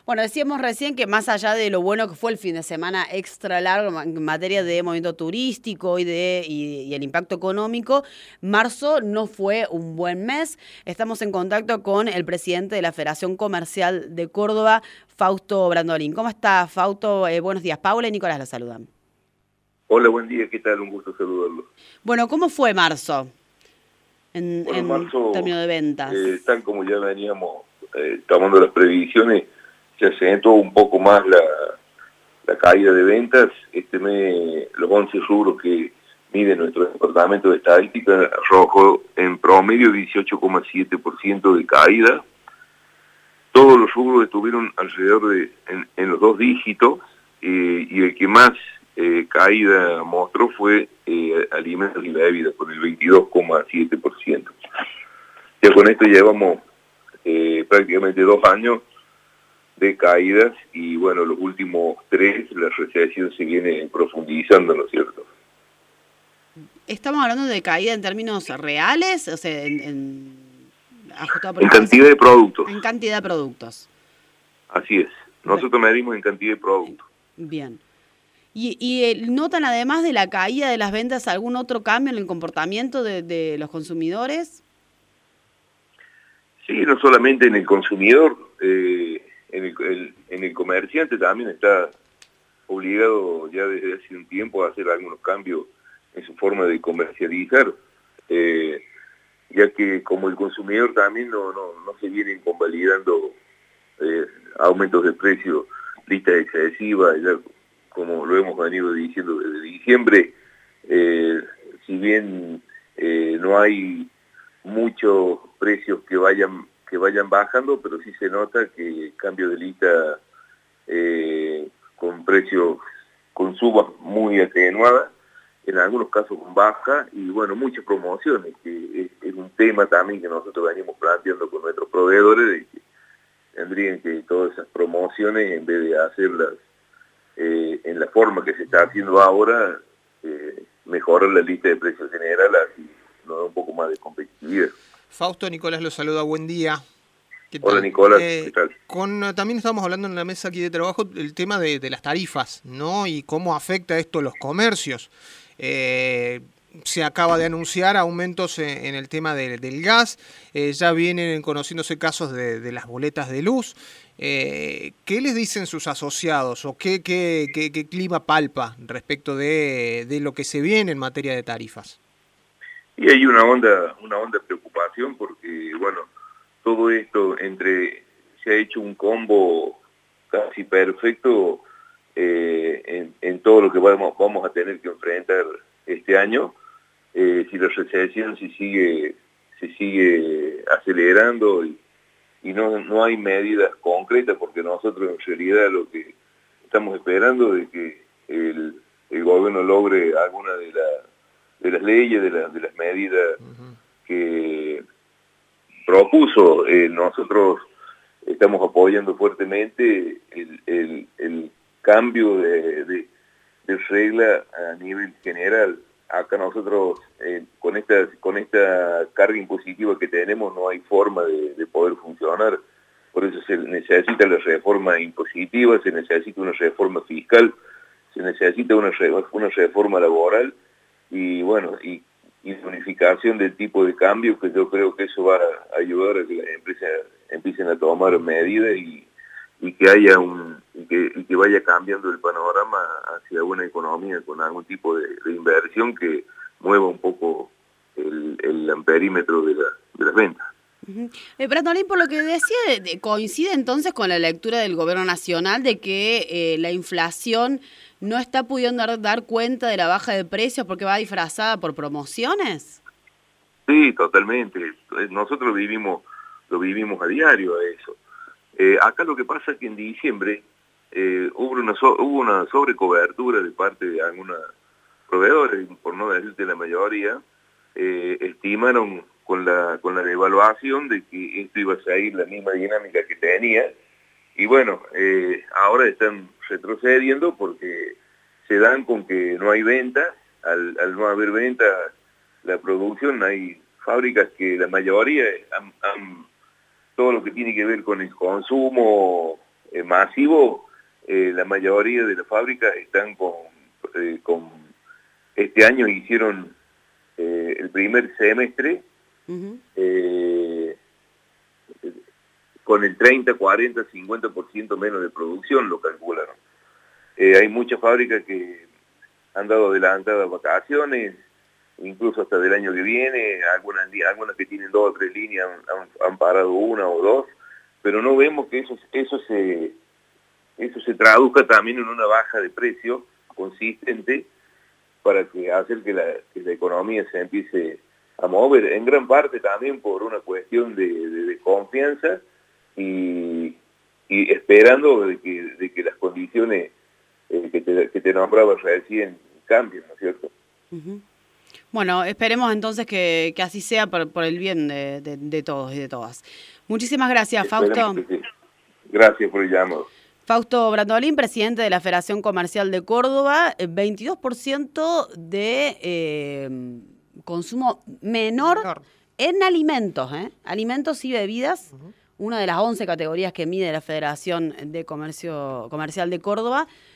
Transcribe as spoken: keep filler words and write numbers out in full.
Bueno, decíamos recién que más allá de lo bueno que fue el fin de semana extra largo en materia de movimiento turístico y, de, y, y el impacto económico, marzo no fue un buen mes. Estamos en contacto con el presidente de la Federación Comercial de Córdoba, Fausto Brandolin. ¿Cómo está, Fausto? Eh, buenos días. Paula y Nicolás lo saludan. Hola, buen día, ¿qué tal? Un gusto saludarlo. Bueno, ¿cómo fue marzo en, Bueno, en marzo, términos de ventas? eh, tal como ya veníamos eh, tomando las previsiones, se acentuó un poco más la, la caída de ventas. Este mes, los once rubros que mide nuestro departamento de estadística arrojó en promedio dieciocho coma siete por ciento de caída. Todos los rubros estuvieron alrededor de en, en los dos dígitos eh, y el que más eh, caída mostró fue eh, alimentos y bebidas con el veintidós coma siete por ciento. Ya con esto llevamos eh, prácticamente dos años de caídas y bueno, los últimos tres la recesión se viene profundizando, ¿no es cierto? ¿Estamos hablando de caída en términos reales? O sea, en, en ajustado por En inflación. cantidad de productos. En cantidad de productos. Así es. Nosotros medimos en cantidad de productos. Bien. ¿Y, y eh, notan además de la caída de las ventas algún otro cambio en el comportamiento de, de los consumidores? Sí, no solamente en el consumidor, eh, en, el, el, en el comerciante también está obligado ya desde hace un tiempo a hacer algunos cambios en su forma de comercializar, eh, ya que como el consumidor también no, no, no se vienen convalidando eh, aumentos de precio, listas excesivas, ya como lo hemos venido diciendo desde diciembre, eh, si bien eh, no hay muchos precios que vayan que vayan bajando, pero sí se nota que cambio de lista eh, con precios, con subas muy atenuadas, en algunos casos con baja, y bueno, muchas promociones, que es, es un tema también que nosotros venimos planteando con nuestros proveedores, de que tendrían que todas esas promociones, en vez de hacerlas eh, en la forma que se está haciendo ahora, eh, mejorar la lista de precios general, así nos da un poco más de competitividad. Fausto, Nicolás lo saluda, buen día. ¿Qué tal? Hola Nicolás, Eh, ¿qué tal? con, también estamos hablando en la mesa aquí de trabajo el tema de, de las tarifas, ¿no? Y cómo afecta esto a los comercios. Eh, se acaba de anunciar aumentos en, en el tema de, del gas, eh, ya vienen conociéndose casos de, de las boletas de luz. Eh, ¿Qué les dicen sus asociados o qué, qué, qué, qué clima palpa respecto de, de lo que se viene en materia de tarifas? Y hay una onda, una onda de preocupación porque, bueno, todo esto entre, se ha hecho un combo casi perfecto eh, en, en todo lo que vamos, vamos a tener que enfrentar este año. Eh, si la recesión se sigue, se sigue acelerando y, y no, no hay medidas concretas, porque nosotros en realidad lo que estamos esperando es que el, el gobierno logre alguna de las de las leyes, de, la, de las medidas uh-huh. que propuso. Eh, nosotros estamos apoyando fuertemente el, el, el cambio de, de, de regla a nivel general. Acá nosotros, eh, con, esta, con esta carga impositiva que tenemos, no hay forma de, de poder funcionar. Por eso se necesita la reforma impositiva, se necesita una reforma fiscal, se necesita una, una reforma laboral, y bueno, y, y unificación del tipo de cambio, que yo creo que eso va a ayudar a que las empresas empiecen a tomar medidas y, y que haya un y que, y que vaya cambiando el panorama hacia una economía con algún tipo de, de inversión que mueva un poco el, el amperímetro de, la, de las ventas. Uh-huh. eh, Brandolin, por lo que decía, de, de, coincide entonces con la lectura del gobierno nacional de que eh, la inflación no está pudiendo dar, dar cuenta de la baja de precios porque va disfrazada por promociones. Sí, totalmente. Nosotros vivimos, lo vivimos a diario a eso. Eh, acá lo que pasa es que en diciembre eh, hubo, una so, hubo una sobrecobertura de parte de algunos proveedores, por no decirte la mayoría, eh, estimaron con la con la devaluación de que esto iba a seguir la misma dinámica que tenía, y bueno, eh, ahora están retrocediendo porque se dan con que no hay venta. Al, al no haber venta, la producción, hay fábricas que la mayoría han, han todo lo que tiene que ver con el consumo eh, masivo, eh, la mayoría de las fábricas están con, eh, con este año hicieron eh, el primer semestre uh-huh. eh, con el treinta, cuarenta, cincuenta por ciento menos de producción, lo calcularon. Eh, hay muchas fábricas que han dado adelantadas vacaciones, incluso hasta del año que viene, algunas, algunas que tienen dos o tres líneas han, han parado una o dos, pero no vemos que eso, eso, se, eso se traduzca también en una baja de precio consistente para que hacer que la, que la economía se empiece a mover, en gran parte también por una cuestión de, de, de confianza y, y esperando de que, de que las condiciones eh, que, te, que te nombraba recién cambien, ¿no es cierto? Uh-huh. Bueno, esperemos entonces que, que así sea por, por el bien de, de, de todos y de todas. Muchísimas gracias, Fausto. Sí. Gracias por el llamado. Fausto Brandolin, presidente de la Federación Comercial de Córdoba, veintidós por ciento de eh, consumo menor, menor en alimentos, ¿eh? Alimentos y bebidas, uh-huh. Una de las once categorías que mide la Federación de Comercio Comercial de Córdoba.